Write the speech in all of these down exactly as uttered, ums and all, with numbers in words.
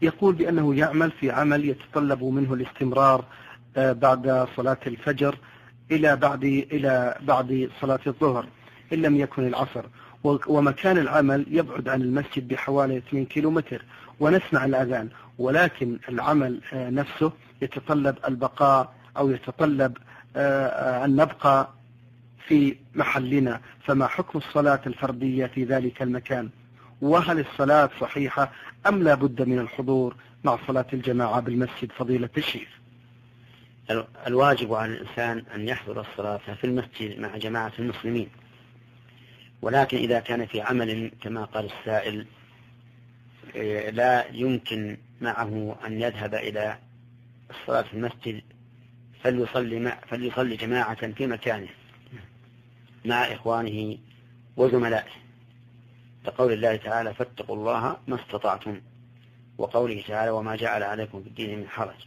يقول بأنه يعمل في عمل يتطلب منه الاستمرار بعد صلاة الفجر إلى بعد إلى بعد صلاة الظهر إن لم يكن العصر، ومكان العمل يبعد عن المسجد بحوالي اثنين كيلومتر، ونسمع الأذان، ولكن العمل نفسه يتطلب البقاء أو يتطلب أن نبقى في محلنا، فما حكم الصلاة الفردية في ذلك المكان؟ وهل الصلاة صحيحة أم لا بد من الحضور مع صلاة الجماعة بالمسجد فضيلة الشيخ؟ الواجب على الإنسان أن يحضر الصلاة في المسجد مع جماعة المسلمين، ولكن إذا كان في عمل كما قال السائل لا يمكن معه أن يذهب إلى الصلاة في المسجد فليصلي, مع فليصلي جماعة في مكانه مع إخوانه وزملائه، لقول الله تعالى فاتقوا الله ما استطعتم، وقوله تعالى وما جعل عليكم في الدين من حرج.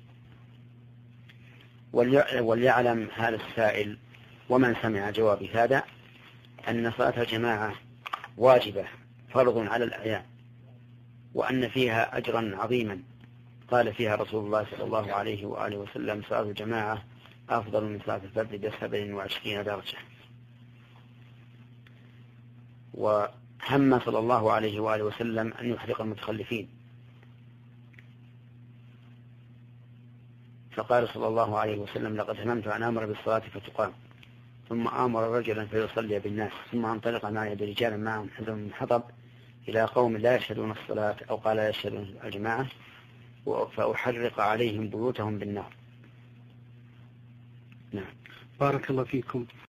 وليعلم هذا السائل ومن سمع جواب هذا أن صلاة الجماعة واجبة فرض على الأعيان، وأن فيها أجرا عظيما قال فيها رسول الله صلى الله عليه وآله وسلم صلاة الجماعة أفضل من صلاة الفرد بسبع وعشرين درجة. وهم صلى الله عليه وآله وسلم أن يحرق المتخلفين، فقال صلى الله عليه وسلم لقد هممت أن آمر بالصلاة فتقام، ثم آمر رجلا فيصلي بالناس، ثم انطلق معي برجالا معهم حذر من حطب إلى قوم لا يشهدون الصلاة أو قال لا يشهدون الجماعة فأحرق عليهم بيوتهم بالنار. نعم. بارك الله فيكم.